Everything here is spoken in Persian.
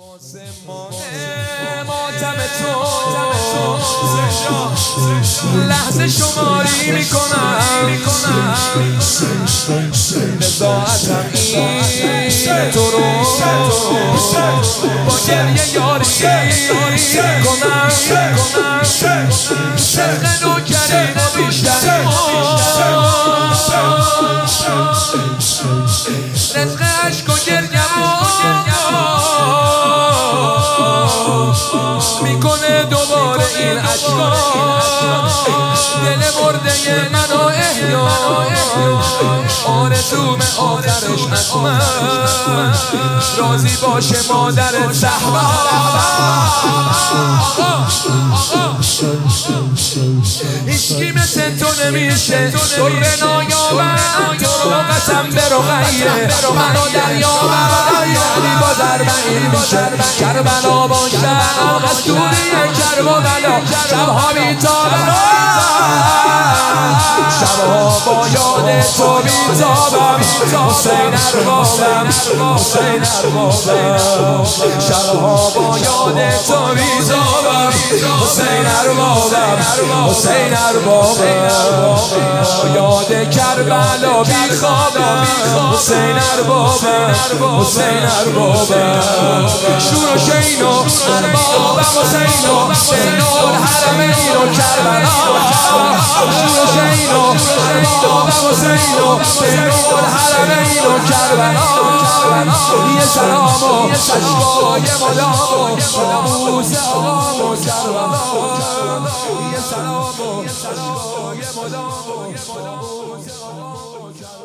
واسه ماتم تو لحظه شماری میکنم نزاعتم این تو رو با گریه یاری کنم شرق نوکرین بیشتر رزق عشق و گریم میکنه دوباره این عشقا دل مرده منو احیا آرزوم آخرش از من راضی باشه مادر زهرا هیچکی مثل تو نمیشه تو نایابم تو رو قسم برو غیره منو دریابم یعنی با ضربه میشه کربلا باشم از دوری کربلا شبها میتابم شبها با یاد تو میتابم حسین اربابم حسین اربابم شبها با یاد تو میتابم حسین اربابم حسین اربابم یاد کربلا بیخوابم حسین اربابم حسین اربابم شور و شین و اربابم حسین و بین الحرمین و کربلا شور و شین و اربابم حسین و بین الحرمین و کربلا یه سلام و اشکای مدام و موسیقی و کربلا یه سلام و اشکای مدام و موسیقی و کربلا